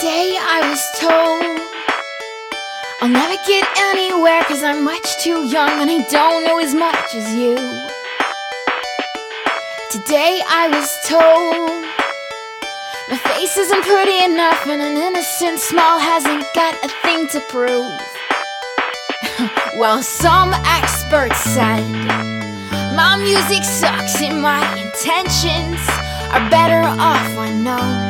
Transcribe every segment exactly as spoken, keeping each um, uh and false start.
Today I was told I'll never get anywhere, 'cause I'm much too young and I don't know as much as you. Today I was told my face isn't pretty enough, and an innocent smile hasn't got a thing to prove. Well, some experts said my music sucks and my intentions are better off unknown.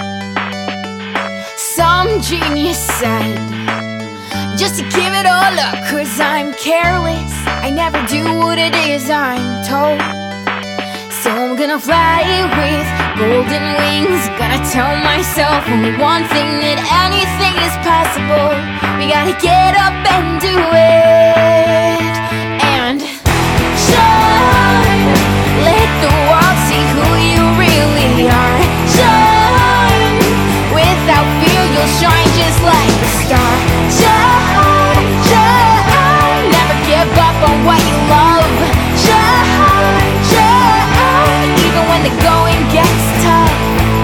Some genius said just to give it all up, 'cause I'm careless, I never do what it is I'm told. So I'm gonna fly with golden wings, gonna tell myself only one thing, that anything is possible. We gotta get up and do it and shine. Let the world see who you really are. Shine without fear, you'll shine just like a star. Shine, shine, never give up on what you love. Shine, shine, even when the going gets tough.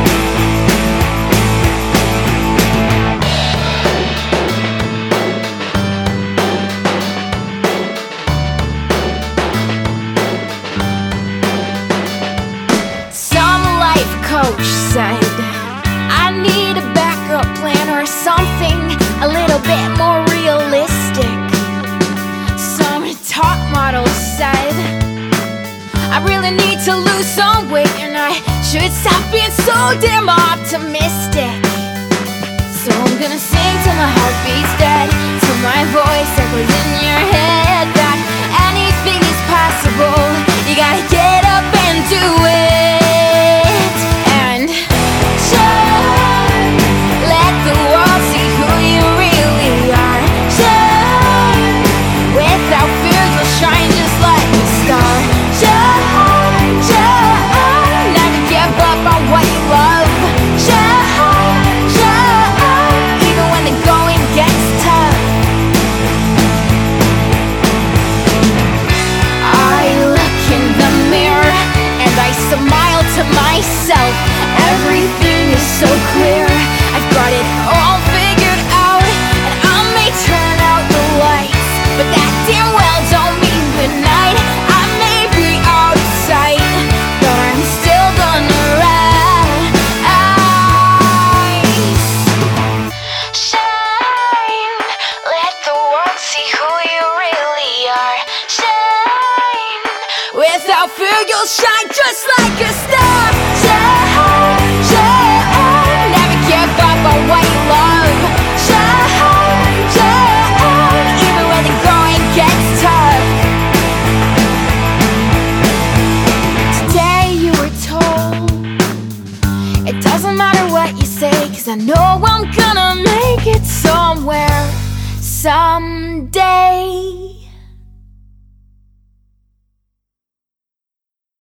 Some life coach said I need a backup plan or something a little bit more realistic. Some top model said I really need to lose some weight, and I should stop being so damn optimistic. So I'm gonna sing till my heart beats dead, till my voice echoes in your head, that anything is possible. You gotta get up and do it and shine. Let the world see who you really are. Shine without fear, you'll shine just like a star. Shine, shine, never give up on what you love. Shine, shine, even when the going gets tough. I look in the mirror and I smile to myself. Everything is so clear, I've got it all figured out, and I may turn out the lights, but that damn well don't mean goodnight. I may be out of sight, but I'm still gonna rise. Shine, let the world see who you really are. Shine, without fear you'll shine just like a star. Shine, shine, never give up on what you love. Shine, shine, even when the going gets tough. Today you were told it doesn't matter what you say, 'cause I know I'm gonna make it somewhere someday.